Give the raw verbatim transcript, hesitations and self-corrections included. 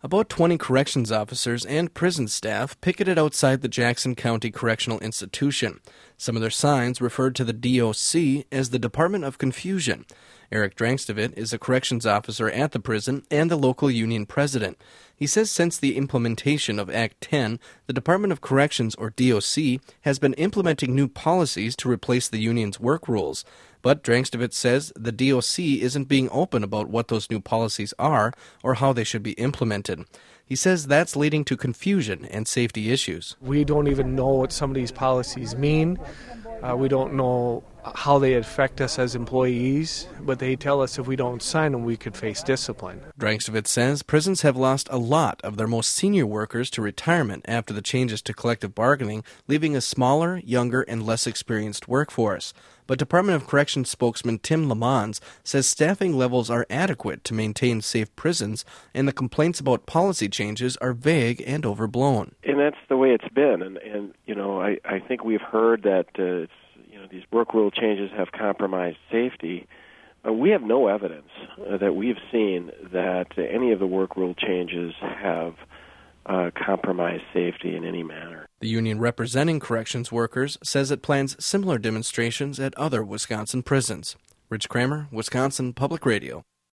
About twenty corrections officers and prison staff picketed outside the Jackson County Correctional Institution. Some of their signs referred to the D O C as the Department of Confusion. Eric Drangstivit is a corrections officer at the prison and the local union president. He says since the implementation of Act ten, the Department of Corrections, or D O C, has been implementing new policies to replace the union's work rules. But Drangstivit says the D O C isn't being open about what those new policies are or how they should be implemented. He says that's leading to confusion and safety issues. We don't even know what some of these policies mean. Uh, we don't know how they affect us as employees, but they tell us if we don't sign them, we could face discipline. Drangstivit says prisons have lost a lot of their most senior workers to retirement after the changes to collective bargaining, leaving a smaller, younger, and less experienced workforce. But Department of Corrections spokesman Tim Lamons says staffing levels are adequate to maintain safe prisons, and the complaints about policy changes are vague and overblown. And that's the way it's been. And, and you know, I, I think we've heard that uh, it's, you know, these work rule changes have compromised safety. Uh, we have no evidence uh, that we've seen that uh, any of the work rule changes have uh, compromised safety in any manner. The union representing corrections workers says it plans similar demonstrations at other Wisconsin prisons. Rich Kramer, Wisconsin Public Radio.